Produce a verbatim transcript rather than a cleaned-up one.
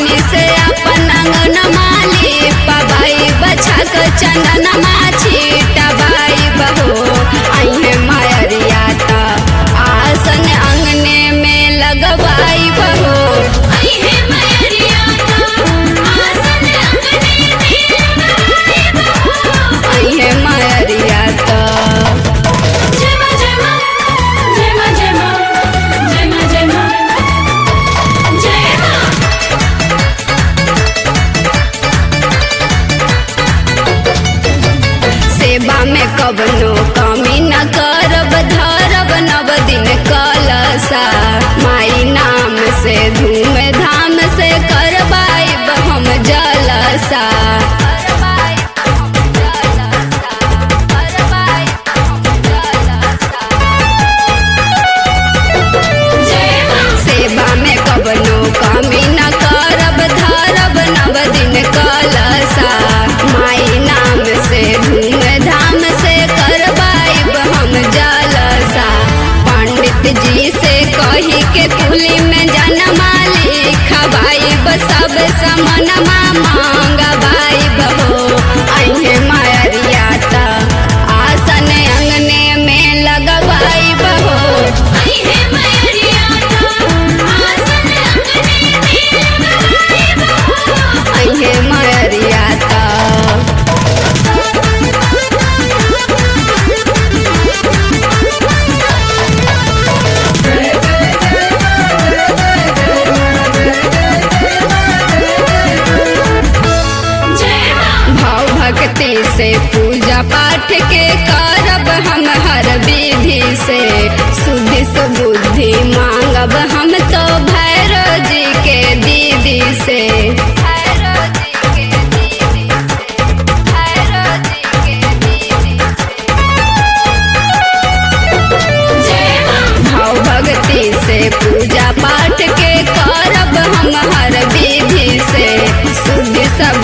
पानी से अपन अंगन माली पबाई बछा के चंदन माछी टबाई बहो अहे मायरिया ता आसन अंगने में लगवाई बहो अहे मैरिया ता आसन अंगने में लगवाई बहो अहे मायरिया ता जय मां जय मां जय मां जय मां जय मां जय मां जय मां सेवा में कवनो कमी न करब धरब नव दिन कलसा माई नाम से धूम धाम से करवाइब हम जलसा जय मां सेवा में कवनो कमी न करब धरब नव दिन कलसा माई नाम से धूम धाम से करवाइब हम जलसा पंडित जी से कही के कुली में जनमाली खवाइब सब समनमा मांगवाइब हो अहे मायरिया ता आसन अंगने में लगवाइब हो अहे मैरिया ता आसन अंगने में लगवाई बहो अहे मायरिया ता जय मां भाव भक्ति से पूजा पाठ के करब हम हर विधि से शुद्धि सुबुद्धि मांगब हम तो भैरव जी के दीदी से जय मां भाव भक्ति से पूजा पाठ के करब हम हर विधि से शुद्धि सब